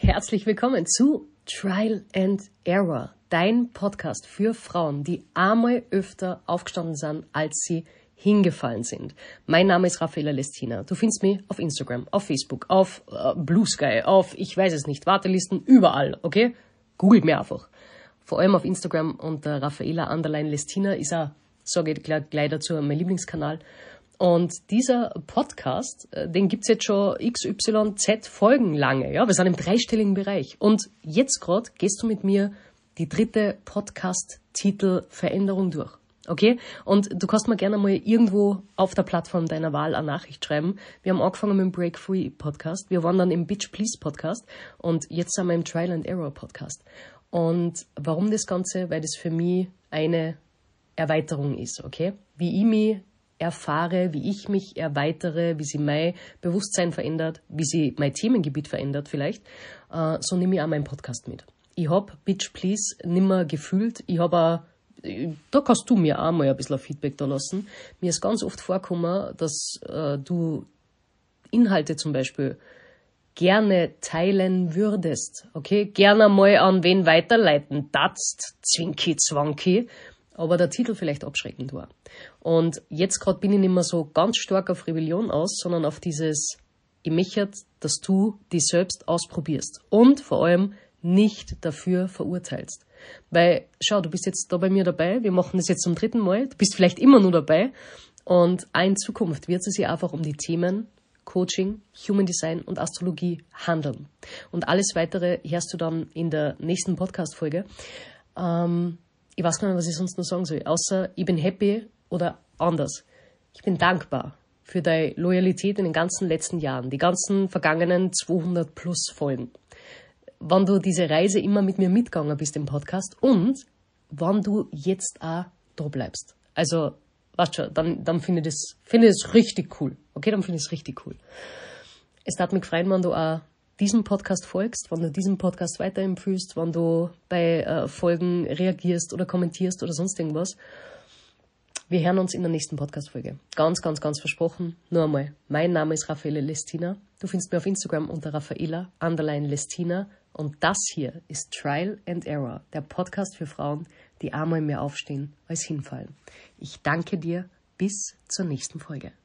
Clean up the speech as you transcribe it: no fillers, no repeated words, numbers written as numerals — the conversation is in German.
herzlich willkommen zu Trial and Error, dein Podcast für Frauen, die einmal öfter aufgestanden sind, als sie hingefallen sind. Mein Name ist Raffaella Lestina. Du findest mich auf Instagram, auf Facebook, auf Blue Sky, auf, ich weiß es nicht, Wartelisten, überall, okay? Googelt mir einfach. Vor allem auf Instagram unter Raffaella_Lestina ist auch, sage ich gleich dazu, mein Lieblingskanal. Und dieser Podcast, den gibt's jetzt schon XYZ Folgen lange. Ja, wir sind im dreistelligen Bereich. Und jetzt gerade gehst du mit mir die 3. Podcast-Titel-Veränderung durch. Okay? Und du kannst mir gerne mal irgendwo auf der Plattform deiner Wahl eine Nachricht schreiben. Wir haben angefangen mit dem Break Free Podcast. Wir waren dann im Bitch Please Podcast. Und jetzt sind wir im Trial and Error Podcast. Und warum das Ganze? Weil das für mich eine Erweiterung ist. Okay? Wie ich mich erfahre, wie ich mich erweitere, wie sie mein Bewusstsein verändert, wie sie mein Themengebiet verändert vielleicht, so nehme ich auch meinen Podcast mit. Ich habe Bitch Please nimmer gefühlt. Ich habe auch, da kannst du mir auch mal ein bisschen Feedback da lassen. Mir ist ganz oft vorgekommen, dass du Inhalte zum Beispiel gerne teilen würdest. Okay? Gerne mal an wen weiterleiten. Datst, Zwinki, Zwanki. Aber der Titel vielleicht abschreckend war. Und jetzt gerade bin ich nicht mehr so ganz stark auf Rebellion aus, sondern auf dieses, ich möchte, dass du dich selbst ausprobierst und vor allem nicht dafür verurteilst. Weil, schau, du bist jetzt da bei mir dabei, wir machen das jetzt zum 3. Mal, du bist vielleicht immer nur dabei und auch in Zukunft wird es sich einfach um die Themen Coaching, Human Design und Astrologie handeln. Und alles Weitere hörst du dann in der nächsten Podcast-Folge. Ich weiß gar nicht, was ich sonst noch sagen soll, außer ich bin happy oder anders. Ich bin dankbar für deine Loyalität in den ganzen letzten Jahren, die ganzen vergangenen 200 plus Folgen. Wenn du diese Reise immer mit mir mitgegangen bist im Podcast und wenn du jetzt auch da bleibst. Also, weißt du, dann finde ich das richtig cool. Okay, dann finde ich es richtig cool. Es darf mich freuen, wenn du auch diesem Podcast folgst, wenn du diesen Podcast weiterempfiehlst, wenn du bei Folgen reagierst oder kommentierst oder sonst irgendwas. Wir hören uns in der nächsten Podcast-Folge. Ganz, ganz, ganz versprochen. Nur einmal. Mein Name ist Raffaella Lestina. Du findest mich auf Instagram unter Raffaella_Lestina. Und das hier ist Trial and Error, der Podcast für Frauen, die einmal mehr aufstehen als hinfallen. Ich danke dir. Bis zur nächsten Folge.